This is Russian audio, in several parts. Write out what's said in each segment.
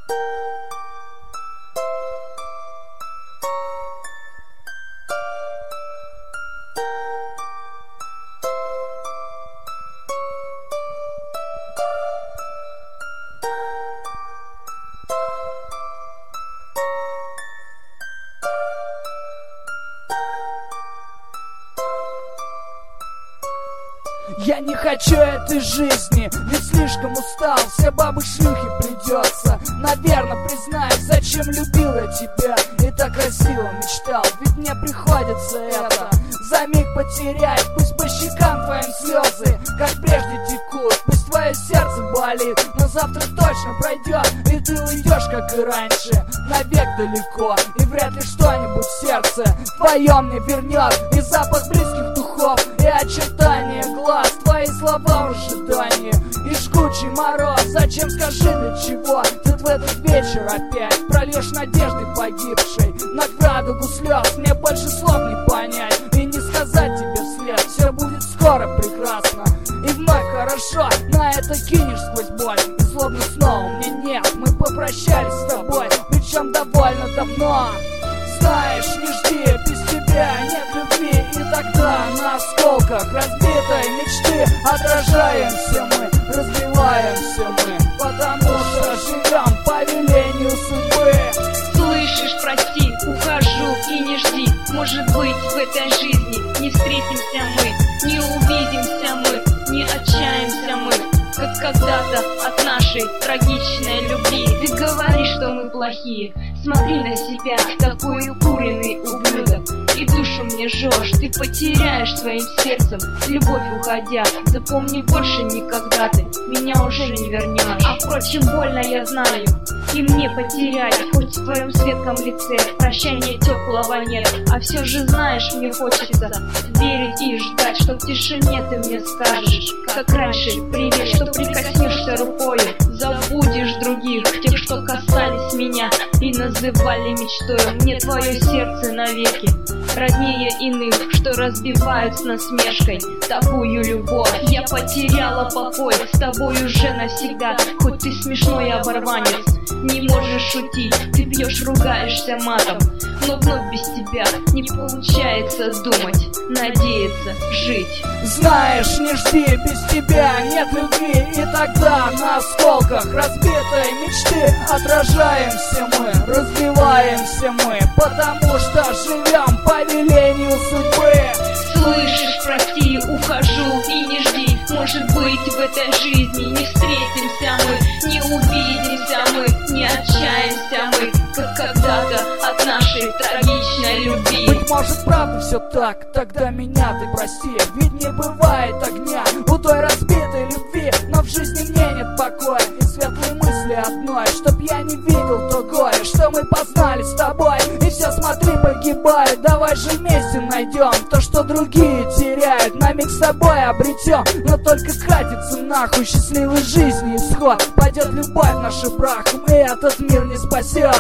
Я не хочу этой жизни, ведь слишком устал. Все бабы шлюхи придется. Наверное, признаюсь, зачем любил я тебя и так красиво мечтал. Ведь мне приходится это за миг потерять. Пусть по щекам твоим слезы, как прежде текут. Пусть твое сердце болит, но завтра точно пройдет. И ты уйдешь, как и раньше, навек далеко. И вряд ли что-нибудь в сердце твоем мне вернет. И запах близких духов, и очертания глаз, твои слова в ожидании и жгучий мороз. Зачем, скажи, для чего ты в этот вечер опять прольешь надежды погибшей на радугу слез? Мне больше слов не понять и не сказать тебе вслед. Все будет скоро прекрасно и вновь хорошо. На это кинешь сквозь боль и словно снова мне нет. Мы попрощались с тобой, причем довольно давно. Знаешь, не жди, без тебя нет любви. И тогда на осколках разбитой мечты отражаемся мы, разбиваемся мы, потому что живем по велению судьбы. Слышишь, прости, ухожу и не жди. Может быть, в этой жизни не встретимся мы, не увидимся мы, не отчаемся мы, как когда-то от нашей трагичной любви. Ты говоришь, что мы плохие, смотри на себя, такой укуренный ублюдок. И душу мне жжешь, ты потеряешь своим сердцем любовь уходя. Запомни, больше никогда ты меня уже не вернешь. А впрочем, больно я знаю, и мне потерять, хоть в твоем светлом лице прощания теплого нет. А все же знаешь, мне хочется верить и ждать, что в тишине ты мне скажешь, как раньше, привет, что прикоснешься рукою, забудешь других, тех, что касались меня и называли мечтой. Мне твое сердце навеки роднее иных, что разбивают с насмешкой такую любовь. Я потеряла покой с тобой уже навсегда. Хоть ты смешной оборванец, не можешь шутить, ты пьешь, ругаешься матом, но вновь без тебя не получается думать, надеяться, жить. Знаешь, не жди, без тебя нет любви. И тогда на осколках разбитой мечты отражаемся мы, разбиваемся мы, потому что живем по велению судьбы. Слышишь, прости, ухожу и не жди. Может быть, в этой жизни не встретимся мы, не увидимся мы, не отчаемся мы, как когда-то от нашей трагичной любви. Быть может, правда все так, тогда меня ты прости. Ведь не бывает огня у той разбитой любви, но в жизни мне нет покоя и светлой мысли одной, чтоб я не видел то горе, что мы познали с тобой. И все, смотри, погибает, давай же вместе найдем то, что другие теряют, на миг с тобой обретем. Но только катится нахуй счастливой жизни исход, пойдет любовь наша прахом, и этот мир не спасет.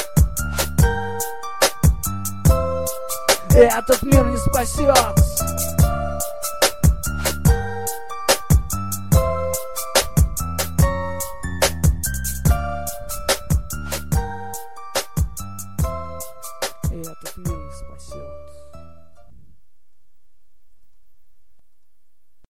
И этот мир не спасет.